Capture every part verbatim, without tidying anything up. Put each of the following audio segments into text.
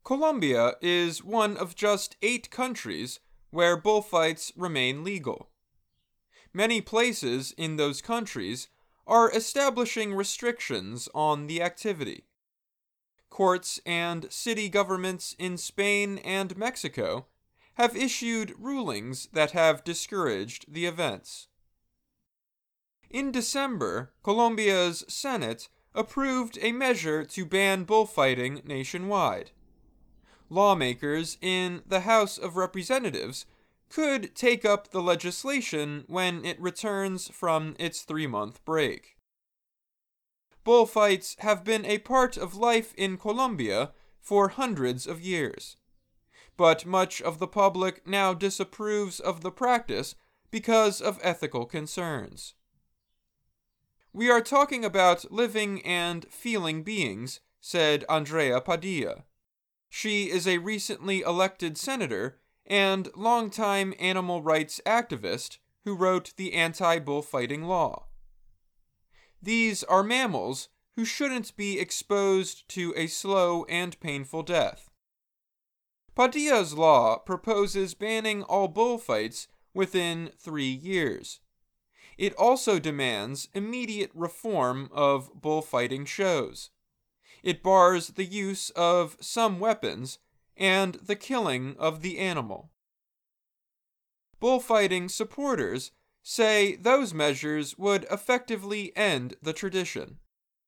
Colombia is one of just eight countries where bullfights remain legal. Many places in those countries are establishing restrictions on the activity. Courts and city governments in Spain and Mexico have issued rulings that have discouraged the events. In December, Colombia's Senate approved a measure to ban bullfighting nationwide. Lawmakers in the House of Representatives could take up the legislation when it returns from its three-month break. Bullfights have been a part of life in Colombia for hundreds of years, but much of the public now disapproves of the practice because of ethical concerns. "We are talking about living and feeling beings," said Andrea Padilla. She is a recently elected senator and longtime animal rights activist who wrote the anti-bullfighting law. "These are mammals who shouldn't be exposed to a slow and painful death." Padilla's law proposes banning all bullfights within three years. It also demands immediate reform of bullfighting shows. It bars the use of some weapons and the killing of the animal. Bullfighting supporters say those measures would effectively end the tradition.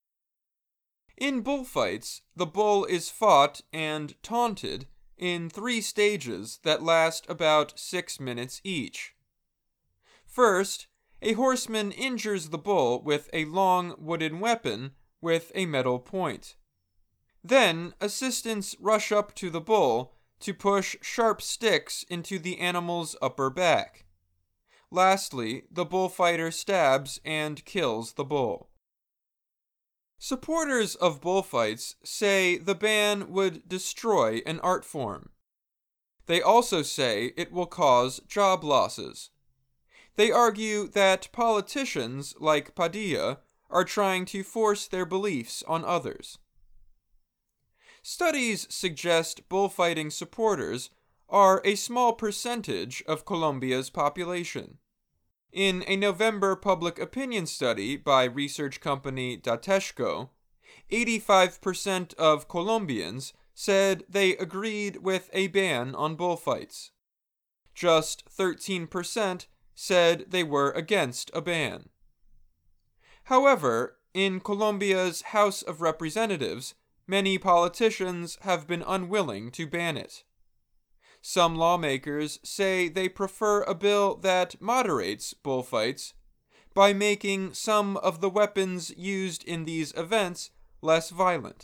In bullfights, the bull is fought and taunted in three stages that last about six minutes each. First, a horseman injures the bull with a long wooden weapon with a metal point. Then, assistants rush up to the bull to push sharp sticks into the animal's upper back. Lastly, the bullfighter stabs and kills the bull. Supporters of bullfights say the ban would destroy an art form. They also say it will cause job losses. They argue that politicians like Padilla are trying to force their beliefs on others. Studies suggest bullfighting supporters are a small percentage of Colombia's population. In a November public opinion study by research company Dateshco, eighty-five percent of Colombians said they agreed with a ban on bullfights. Just thirteen percent said they were against a ban. However, in Colombia's House of Representatives, many politicians have been unwilling to ban it. Some lawmakers say they prefer a bill that moderates bullfights by making some of the weapons used in these events less violent.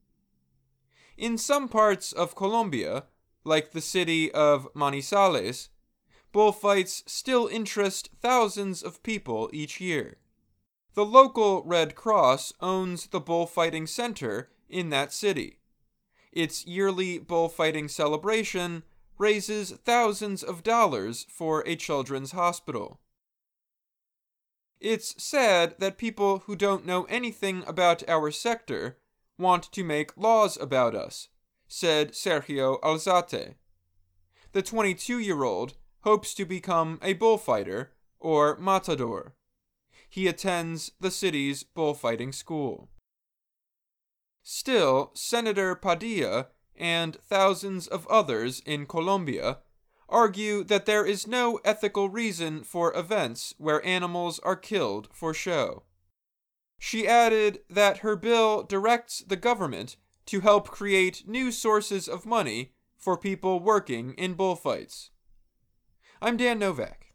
In some parts of Colombia, like the city of Manizales, bullfights still interest thousands of people each year. The local Red Cross owns the bullfighting center in that city. Its yearly bullfighting celebration raises thousands of dollars for a children's hospital. "It's sad that people who don't know anything about our sector want to make laws about us," said Sergio Alzate. The twenty-two-year-old hopes to become a bullfighter, or matador. He attends the city's bullfighting school. Still, Senator Padilla and thousands of others in Colombia argue that there is no ethical reason for events where animals are killed for show. She added that her bill directs the government to help create new sources of money for people working in bullfights. I'm Dan Novak.